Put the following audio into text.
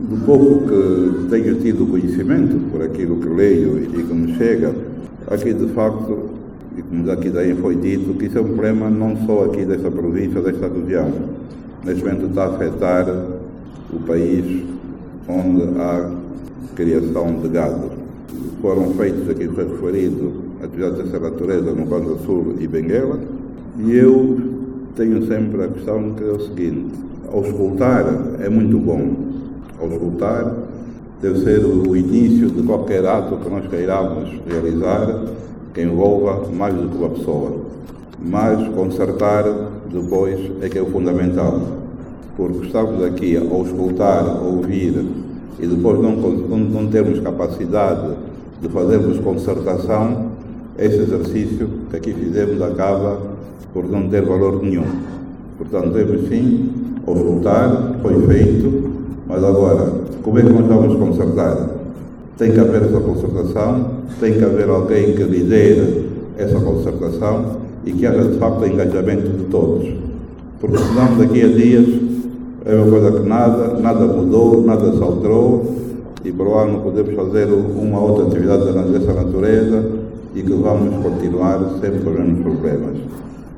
Do pouco que tenho tido conhecimento, por aquilo que leio e que me chega, aqui de facto, e como aqui daí foi dito, que isso é um problema não só aqui desta província, desta região. Neste momento está a afetar o país onde há criação de gado. Foram feitos, aqui foi referido, atividades dessa natureza no Banco Sul e Benguela, e eu tenho sempre a questão que é o seguinte: auscultar é muito bom. Auscultar deve ser o início de qualquer ato que nós queiramos realizar que envolva mais do que uma pessoa. Mas consertar depois é que é o fundamental, porque estamos aqui a auscultar, a ouvir, e depois não termos capacidade de fazermos concertação. Esse exercício que aqui fizemos acaba por não ter valor nenhum. Portanto, devemos sim auscultar, foi feito, mas agora, como é que nós vamos concertar? Tem que haver essa concertação, tem que haver alguém que lidere essa concertação e que haja de facto engajamento de todos. Porque senão daqui a dias é uma coisa que nada mudou, nada se alterou, e para o ano podemos fazer uma outra atividade dessa natureza e que vamos continuar sempre com os mesmos problemas.